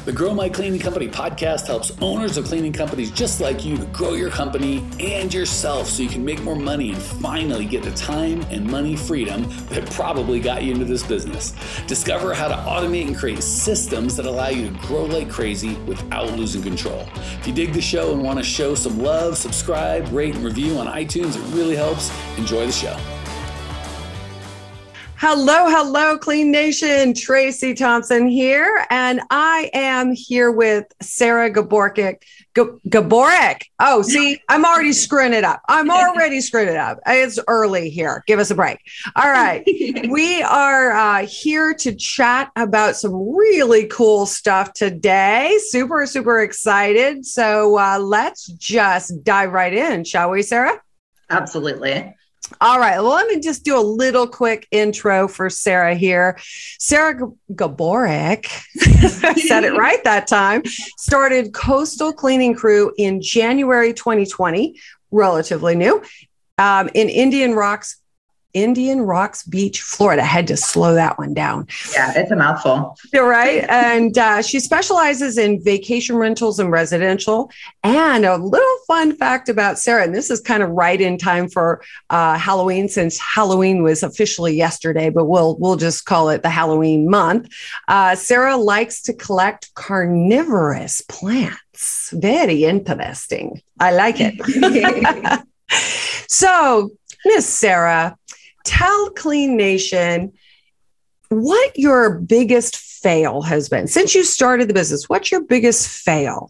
The Grow My Cleaning Company podcast helps owners of cleaning companies just like you to grow your company and yourself so you can make more money and finally get the time and money freedom that probably got you into this business. Discover how to automate and create systems that allow you to grow like crazy without losing control. If you dig the show and want to show some love, subscribe, rate, and review on iTunes. It really helps. Enjoy the show. Hello, Clean Nation. Tracy Thompson here, and I am here with Sarah Gaborek. Gaborek. Oh, see, I'm already screwing it up. It's early here. Give us a break. All right. We are here to chat about some really cool stuff today. Super excited. So let's just dive right in, shall we, Sarah? Absolutely. All right. Well, let me just do a little quick intro for Sarah here. Sarah Gaborek, I said it right that time, started Coastal Cleaning Crew in January 2020, relatively new, in Indian Rocks Beach, Florida. I had to slow that one down. Yeah, it's a mouthful. You're right. And she specializes in vacation rentals and residential. And a little fun fact about Sarah, and this is kind of right in time for Halloween, since Halloween was officially yesterday, but we'll just call it the Halloween month. Sarah likes to collect carnivorous plants. Very interesting. I like it. So, Miss Sarah, tell Clean Nation what your biggest fail has been. Since you started the business, what's your biggest fail?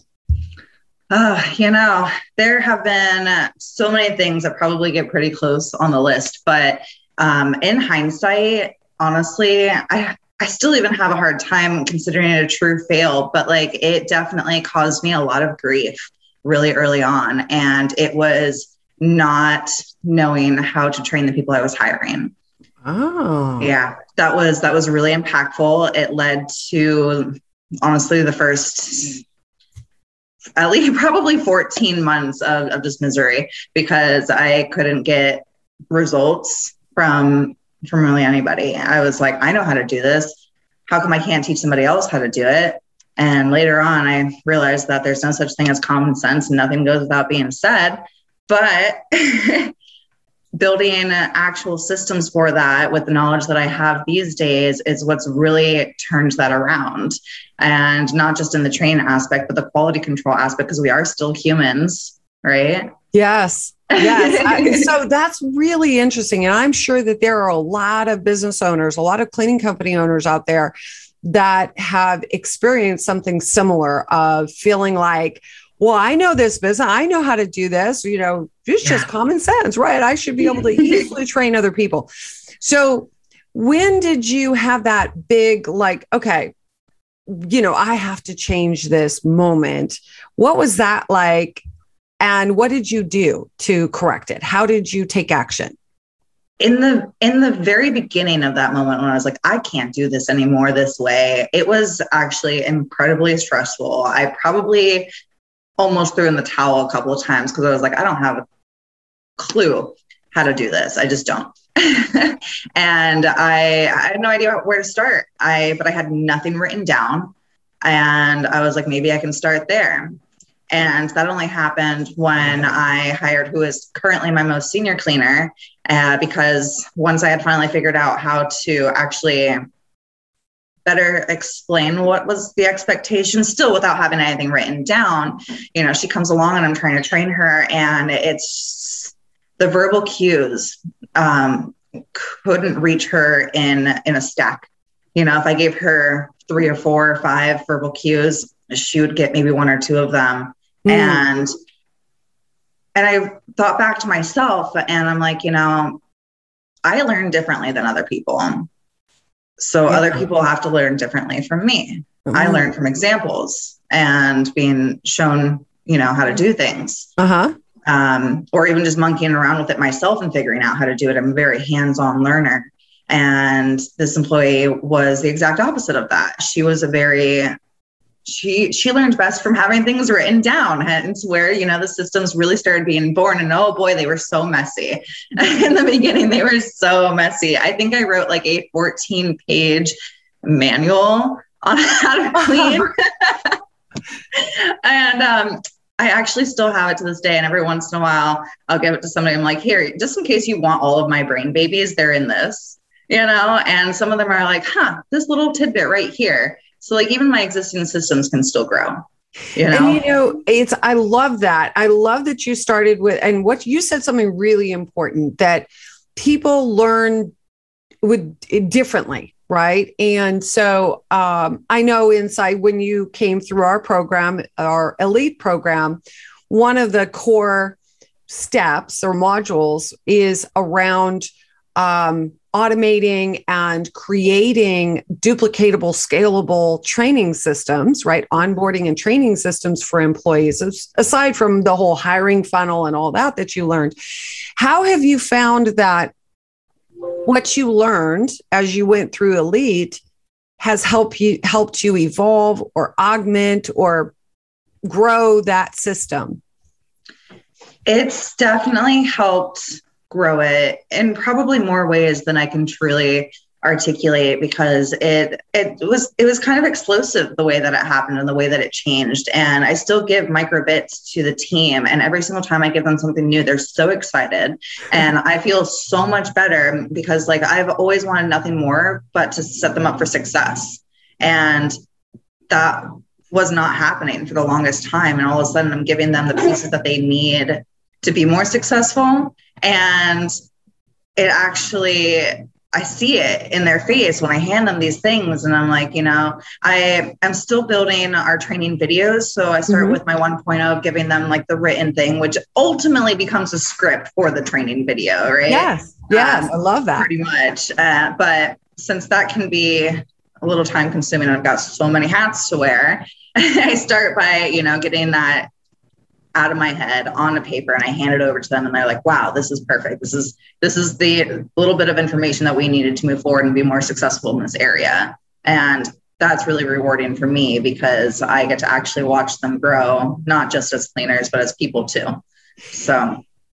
There have been so many things that probably get pretty close on the list. But in hindsight, honestly, I still even have a hard time considering it a true fail. But it definitely caused me a lot of grief really early on. And it was not knowing how to train the people I was hiring. Oh, yeah, that was really impactful. It led to, honestly, the first at least probably 14 months of just misery, because I couldn't get results from really anybody. I was like, I know how to do this. How come I can't teach somebody else how to do it? And later on, I realized that there's no such thing as common sense, and nothing goes without being said. But building actual systems for that with the knowledge that I have these days is what's really turned that around. And not just in the train aspect, but the quality control aspect, because we are still humans, right? Yes. So that's really interesting. And I'm sure that there are a lot of business owners, a lot of cleaning company owners out there that have experienced something similar of feeling like, well, I know this business. I know how to do this. It's just common sense, right? I should be able to easily train other people. So when did you have that big, okay, I have to change this moment? What was that like? And what did you do to correct it? How did you take action? In the very beginning of that moment, when I was like, I can't do this anymore this way, it was actually incredibly stressful. I probably almost threw in the towel a couple of times, because I was like, I don't have a clue how to do this. I just don't. And I had no idea where to start. But I had nothing written down, and I was like, maybe I can start there. And that only happened when I hired who is currently my most senior cleaner, because once I had finally figured out how to actually better explain what was the expectation, still without having anything written down, she comes along and I'm trying to train her, and it's the verbal cues couldn't reach her in a stack. If I gave her 3 or 4 or 5 verbal cues, she would get maybe 1 or 2 of them. And I thought back to myself, and I'm like, I learn differently than other people. So other people have to learn differently from me. I learn from examples and being shown, how to do things. Or even just monkeying around with it myself and figuring out how to do it. I'm a very hands-on learner. And this employee was the exact opposite of that. She was she learned best from having things written down, hence where, the systems really started being born. And oh boy, they were so messy. In the beginning, they were so messy. I think I wrote a 14-page manual on how to clean. And I actually still have it to this day. And every once in a while, I'll give it to somebody. I'm like, here, just in case you want all of my brain babies, they're in this, and some of them are like, this little tidbit right here. So like even my existing systems can still grow. And I love that. I love that you started with, and what you said something really important, that people learn differently, right? And so I know inside when you came through our program, our elite program, one of the core steps or modules is around automating and creating duplicatable, scalable training systems, right? Onboarding and training systems for employees, aside from the whole hiring funnel and all that you learned. How have you found that what you learned as you went through Elite has helped you evolve or augment or grow that system? It's definitely helped grow it in probably more ways than I can truly articulate, because it was kind of explosive the way that it happened and the way that it changed. And I still give micro bits to the team, and every single time I give them something new, they're so excited, and I feel so much better because like I've always wanted nothing more but to set them up for success, and that was not happening for the longest time. And all of a sudden I'm giving them the pieces that they need to be more successful. And it actually, I see it in their face when I hand them these things. And I'm like, I am still building our training videos. So I start with my 1.0 of giving them like the written thing, which ultimately becomes a script for the training video, right? Yes. I love that. Pretty much. But since that can be a little time consuming, and I've got so many hats to wear, I start by, getting that out of my head on a paper, and I hand it over to them, and they're like, wow, this is perfect. This is the little bit of information that we needed to move forward and be more successful in this area. And that's really rewarding for me because I get to actually watch them grow, not just as cleaners, but as people too. So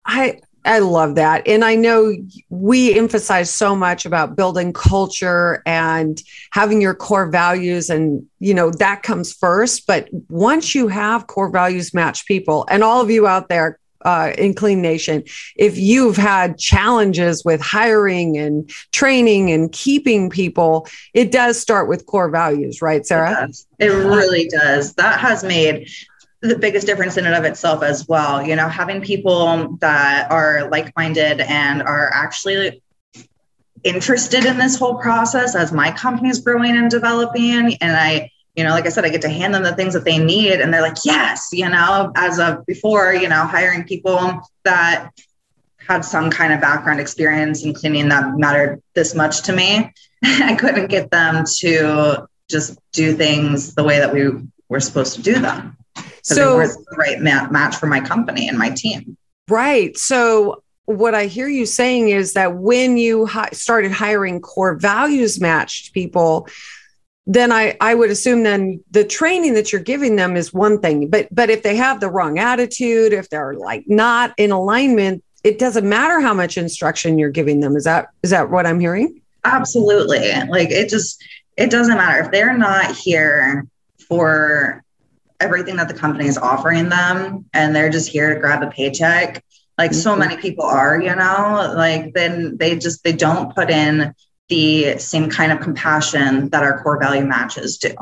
I love that. And I know we emphasize so much about building culture and having your core values, and, that comes first. But once you have core values match people, and all of you out there in Clean Nation, if you've had challenges with hiring and training and keeping people, it does start with core values, right, Sarah? It really does. That has made the biggest difference in and of itself as well. Having people that are like-minded and are actually interested in this whole process as my company is growing and developing. And I, like I said, I get to hand them the things that they need, and they're like, yes, as of before, hiring people that had some kind of background experience in cleaning that mattered this much to me. I couldn't get them to just do things the way that we were supposed to do them. So they were the right match for my company and my team. Right. So what I hear you saying is that when you started hiring core values matched people, then I would assume then the training that you're giving them is one thing. But if they have the wrong attitude, if they're like not in alignment, it doesn't matter how much instruction you're giving them. Is that what I'm hearing? Absolutely. Like it doesn't matter if they're not here for everything that the company is offering them, and they're just here to grab a paycheck. Like so many people are, like then they don't put in the same kind of compassion that our core value matches do.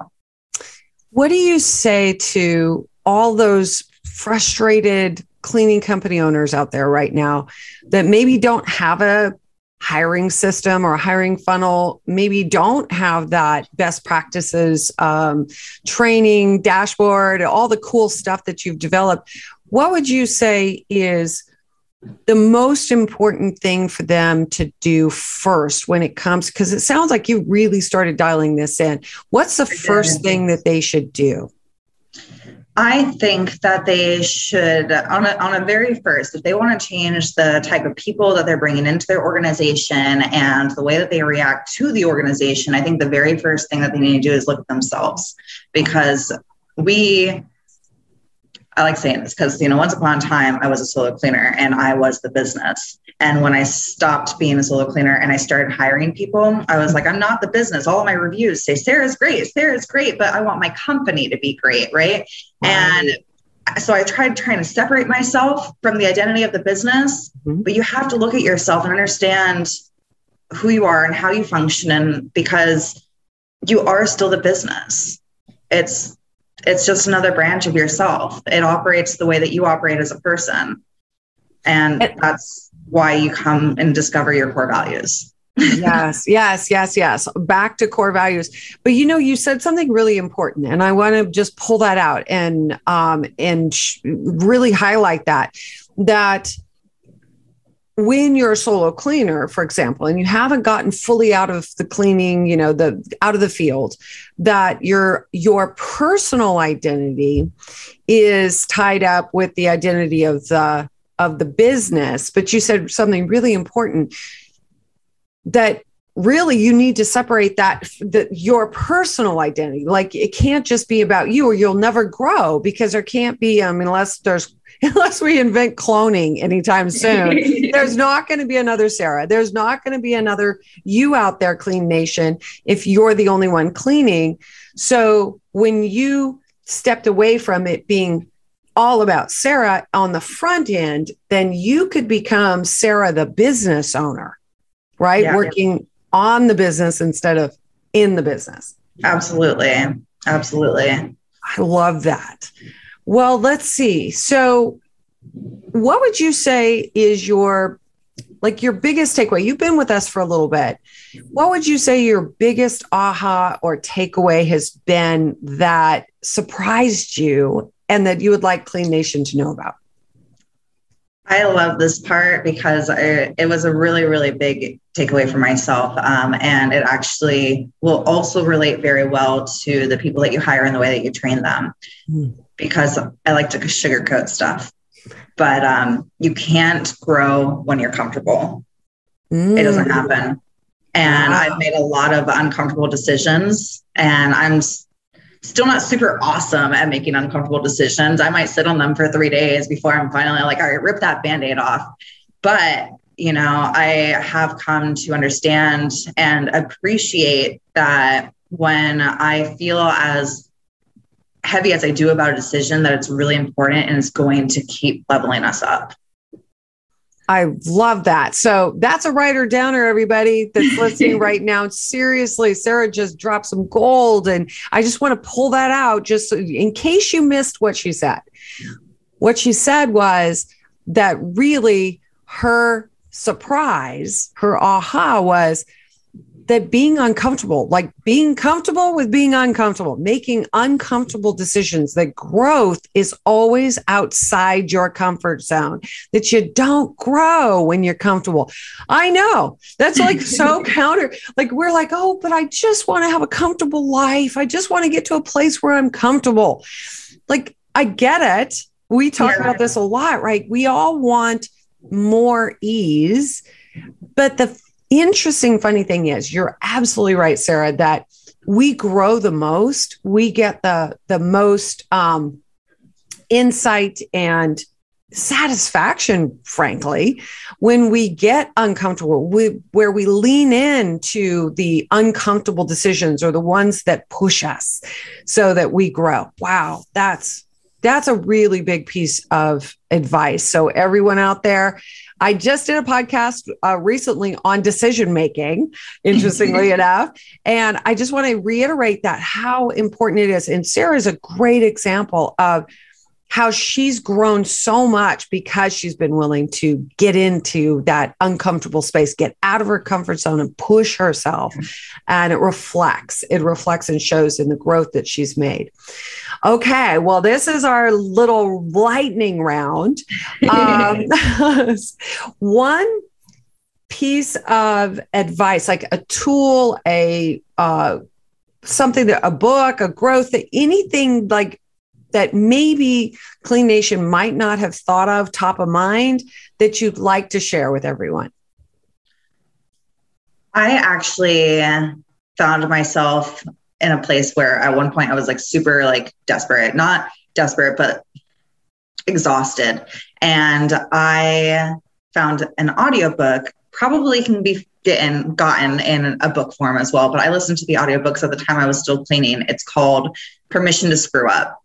What do you say to all those frustrated cleaning company owners out there right now that maybe don't have a hiring system or a hiring funnel, maybe don't have that best practices, training, dashboard, all the cool stuff that you've developed? What would you say is the most important thing for them to do first when it comes, because it sounds like you really started dialing this in. What's the first thing that they should do? I think that they should, on a very first, if they want to change the type of people that they're bringing into their organization and the way that they react to the organization, I think the very first thing that they need to do is look at themselves, because I like saying this because, once upon a time I was a solo cleaner and I was the business. And when I stopped being a solo cleaner and I started hiring people, I was like, I'm not the business. All of my reviews say Sarah's great, but I want my company to be great. Right. And so I tried trying to separate myself from the identity of the business, but you have to look at yourself and understand who you are and how you function. And because you are still the business, it's just another branch of yourself. It operates the way that you operate as a person. And that's why you come and discover your core values. Yes. Back to core values. But you said something really important, and I want to just pull that out and really highlight that when you're a solo cleaner, for example, and you haven't gotten fully out of the cleaning, out of the field, that your personal identity is tied up with the identity of the business. But you said something really important, that really you need to separate that your personal identity. Like, it can't just be about you, or you'll never grow, because there can't be, unless we invent cloning anytime soon, there's not going to be another Sarah. There's not going to be another you out there, Clean Nation, if you're the only one cleaning. So when you stepped away from it being all about Sarah on the front end, then you could become Sarah, the business owner, right? Yeah. Working on the business instead of in the business. Absolutely. I love that. Well, let's see. So what would you say is your biggest takeaway? You've been with us for a little bit. What would you say your biggest aha or takeaway has been that surprised you and that you would like Clean Nation to know about? I love this part because it was a really, really big takeaway for myself. And it actually will also relate very well to the people that you hire and the way that you train them. Because I like to sugarcoat stuff, but you can't grow when you're comfortable. It doesn't happen. And I've made a lot of uncomfortable decisions, and I'm still not super awesome at making uncomfortable decisions. I might sit on them for 3 days before I'm finally like, all right, rip that Band-Aid off. But, I have come to understand and appreciate that when I feel as heavy as I do about a decision, that it's really important and it's going to keep leveling us up. I love that. So that's a writer downer, everybody that's listening right now. Seriously, Sarah just dropped some gold, and I just want to pull that out just in case you missed what she said. What she said was that really her surprise, her aha was that being uncomfortable, like being comfortable with being uncomfortable, making uncomfortable decisions, that growth is always outside your comfort zone, that you don't grow when you're comfortable. I know that's like so counter, like we're like, oh, but I just want to have a comfortable life. I just want to get to a place where I'm comfortable. Like, I get it. We talk about this a lot, right? We all want more ease, but the interesting, funny thing is, you're absolutely right, Sarah, that we grow the most. We get the most insight and satisfaction, frankly, when we get uncomfortable, where we lean into the uncomfortable decisions or the ones that push us so that we grow. Wow, that's a really big piece of advice. So everyone out there, I just did a podcast recently on decision making, interestingly enough. And I just want to reiterate that how important it is. And Sarah is a great example of how she's grown so much because she's been willing to get into that uncomfortable space, get out of her comfort zone and push herself. And it reflects and shows in the growth that she's made. Okay, well, this is our little lightning round. One piece of advice, like a tool, something that a book, a growth, anything like that maybe Clean Nation might not have thought of top of mind that you'd like to share with everyone? I actually found myself in a place where at one point I was like super like desperate, not desperate, but exhausted. And I found an audiobook, probably can be gotten in a book form as well, but I listened to the audiobooks at the time I was still cleaning. It's called Permission to Screw Up.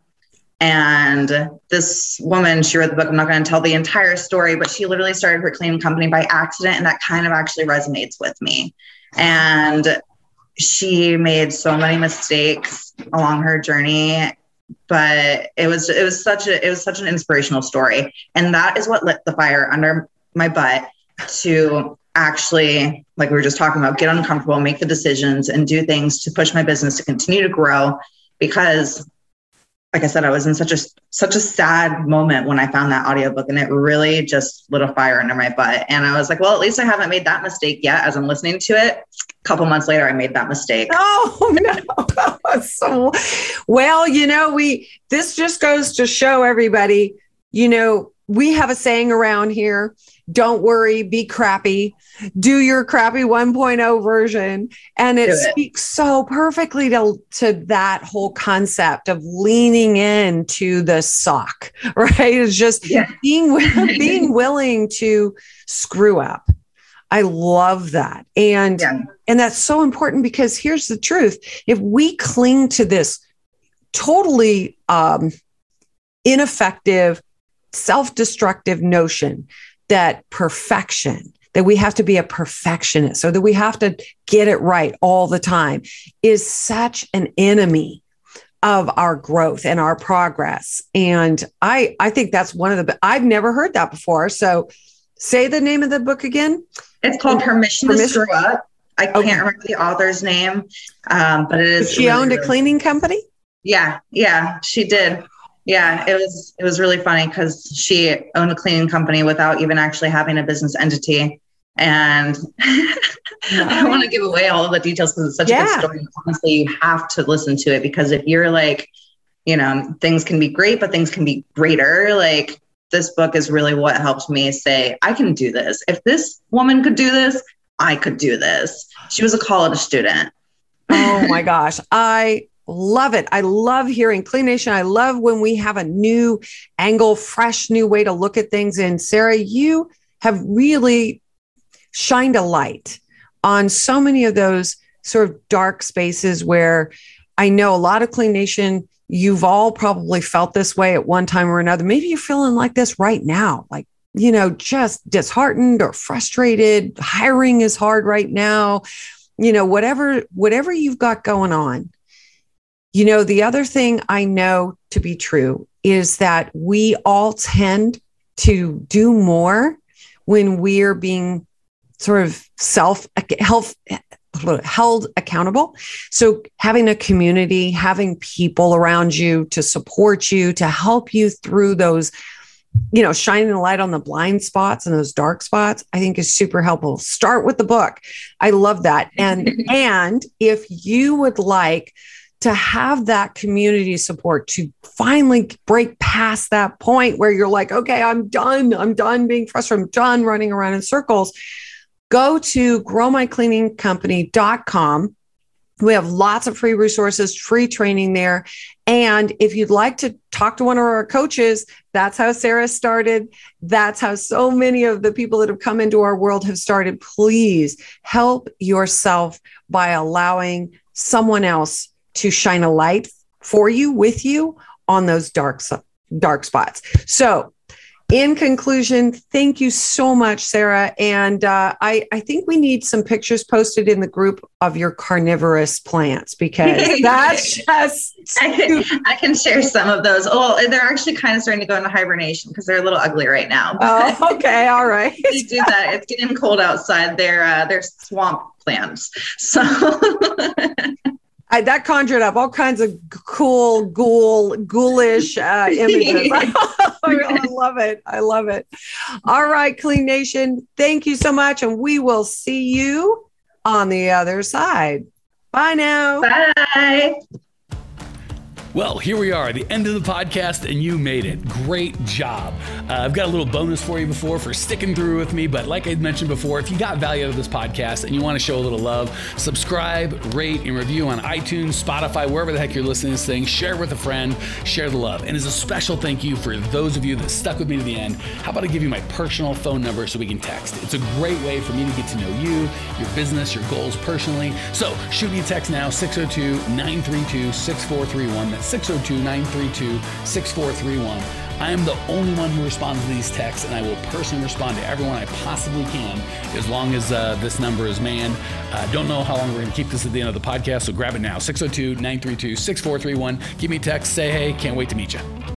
And this woman, she wrote the book. I'm not going to tell the entire story, but she literally started her cleaning company by accident. And that kind of actually resonates with me. And she made so many mistakes along her journey, but it was such an inspirational story. And that is what lit the fire under my butt to actually, like we were just talking about, get uncomfortable, make the decisions and do things to push my business to continue to grow. Because like I said, I was in such a sad moment when I found that audiobook, and it really just lit a fire under my butt. And I was like, well, at least I haven't made that mistake yet. As I'm listening to it, a couple months later, I made that mistake. Oh no. So, well, this just goes to show everybody, we have a saying around here, don't worry, be crappy, do your crappy 1.0 version. And it speaks so perfectly to that whole concept of leaning into the sock, right? It's just being willing to screw up. I love that. And that's so important, because here's the truth. If we cling to this totally ineffective, self-destructive notion that perfection, that we have to be a perfectionist or that we have to get it right all the time, is such an enemy of our growth and our progress. And I think that's one of the, I've never heard that before. So say the name of the book again. It's called Permission to Screw Up. I can't remember the author's name, but it is. She owned a cleaning company? Yeah, she did. Yeah, it was really funny because she owned a cleaning company without even actually having a business entity. And I don't want to give away all of the details because it's such a good story. Honestly, you have to listen to it, because if you're like, things can be great, but things can be greater. Like, this book is really what helped me say, I can do this. If this woman could do this, I could do this. She was a college student. Oh my gosh. I love it. I love hearing Clean Nation. I love when we have a new angle, fresh, new way to look at things. And Sarah, you have really shined a light on so many of those sort of dark spaces where I know a lot of Clean Nation, you've all probably felt this way at one time or another. Maybe you're feeling like this right now, like, just disheartened or frustrated. Hiring is hard right now. Whatever you've got going on. The other thing I know to be true is that we all tend to do more when we're being sort of held accountable. So having a community, having people around you to support you, to help you through those, shining a light on the blind spots and those dark spots, I think is super helpful. Start with the book. I love that. And if you would like to have that community support to finally break past that point where you're like, okay, I'm done being frustrated. I'm done running around in circles. Go to growmycleaningcompany.com. We have lots of free resources, free training there. And if you'd like to talk to one of our coaches, that's how Sarah started. That's how so many of the people that have come into our world have started. Please help yourself by allowing someone else to shine a light for you, with you on those dark spots. So in conclusion, thank you so much, Sarah. And I think we need some pictures posted in the group of your carnivorous plants, because that's just... I can share some of those. Oh, they're actually kind of starting to go into hibernation because they're a little ugly right now. Oh, okay. All right. They do that. It's getting cold outside. They're swamp plants. So... that conjured up all kinds of cool, ghoulish images. I love it. I love it. All right, Clean Nation, thank you so much. And we will see you on the other side. Bye now. Bye. Well, here we are, the end of the podcast, and you made it. Great job. I've got a little bonus for you for sticking through with me, but like I mentioned before, if you got value out of this podcast and you want to show a little love, subscribe, rate, and review on iTunes, Spotify, wherever the heck you're listening to this thing. Share with a friend, share the love. And as a special thank you for those of you that stuck with me to the end, how about I give you my personal phone number so we can text? It's a great way for me to get to know you, your business, your goals personally. So shoot me a text now, 602-932-6431. That's 602-932-6431. I am the only one who responds to these texts, and I will personally respond to everyone I possibly can as long as this number is manned. Don't know how long we're going to keep this at the end of the podcast, so grab it now, 602-932-6431. Give me a text, say hey, can't wait to meet you.